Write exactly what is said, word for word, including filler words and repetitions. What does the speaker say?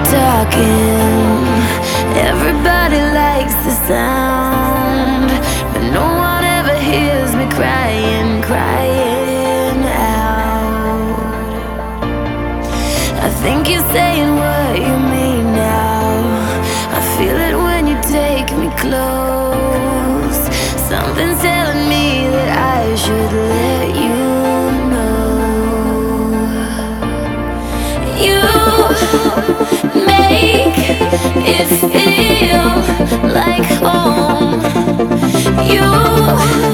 talking. Everybody likes the sound, but no one ever hears me crying, crying out. I think you're saying what you mean now. I feel it when you take me close. Something's telling me that I should let you know. You make it feel like home. You